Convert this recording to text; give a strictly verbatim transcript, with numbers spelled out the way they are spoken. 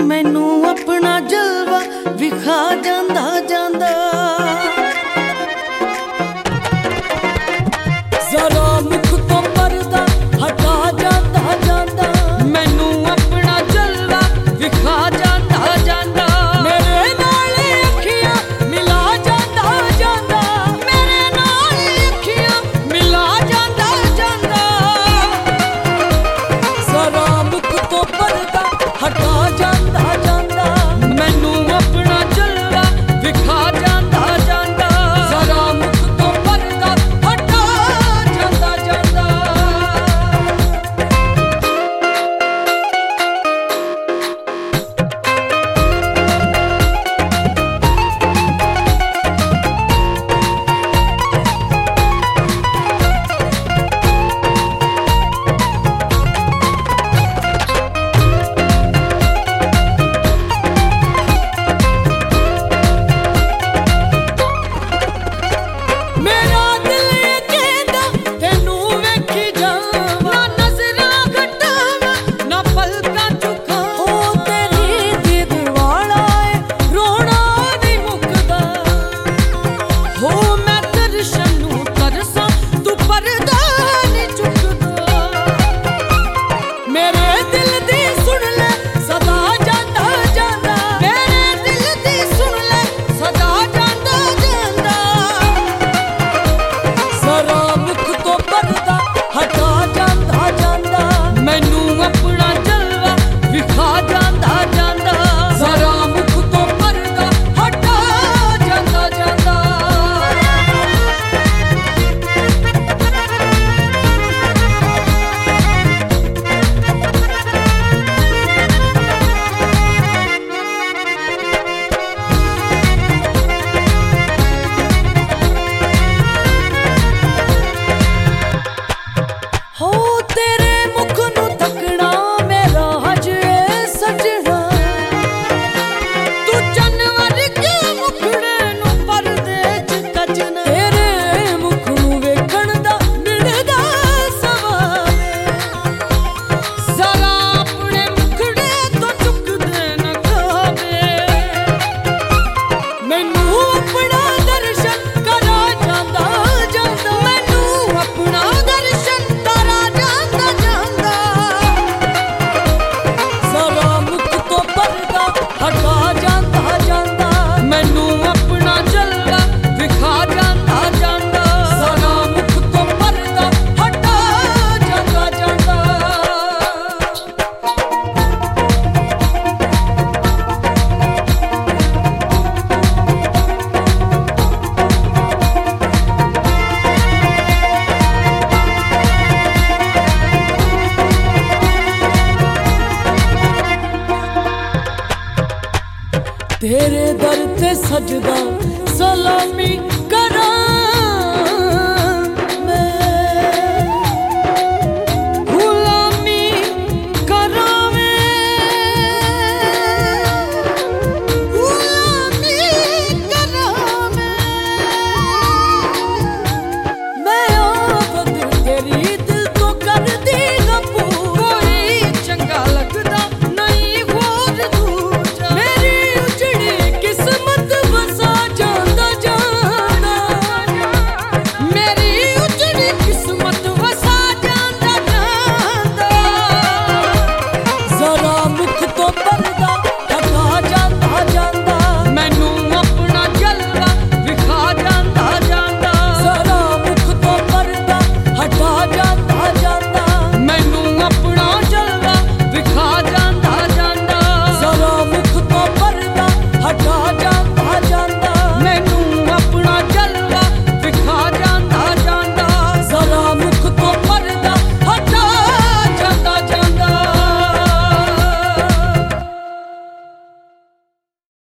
मैनू अपना जलवा विखा जांदा जांदा। जरा मुख तो पर्दा हटा जांदा जांदा, मैनू अपना जलवा विखा जांदा जांदा। मेरे नाल अखियां मिला जांदा जांदा, मेरे नाल अखियां मिला जांदा जांदा। जरा मुख तो पर्दा हटा जांदा जांदा, मैनू अपना जलवा विखा जांदा जांदा। जरा मुख तो पर्दा हटा जांदा जांदा। मेरा दिल ये कहंदा तेनू वेखी जावां, ना नज़रां घटावां ना पलकां झुकावां। हो तेरी दीद वाला ए रोना नहीं मुकदा, हो मैं दर्शन नूं तरसां तू पर्दा नहीं चुकदा। मेरे दिल दी सुन ले सदा जांदा जांदा, मेरे दिल दी सुन ले सदा जांदा जांदा। जरा मुख तो पर्दा हटा जांदा जांदा, मैनू अपना जलवा विखा जांदा जांदा। जरा मुख तो पर्दा हटा जांदा जांदा। हो तेरे मुख नूं तकना मेरा हज ए सजना, तू चन्न वर्गे मुखड़े नूं परदे च कजना। तेरे मुख नूं वेखण दा मिलदा सवाल, जरा अपने मुखड़े तो चुक दे न खावे। मैनू अपना दर्शन करा जांदा जांदा, मैनू अपना दर्शन करा जांदा जांदा। जरा मुख तो पर्दा हटा जांदा जांदा, मैनू अपना जलवा विखा जांदा जांदा। जरा मुख तो पर्दा हटा जांदा जांदा। तेरे दर ते सजदा सलामी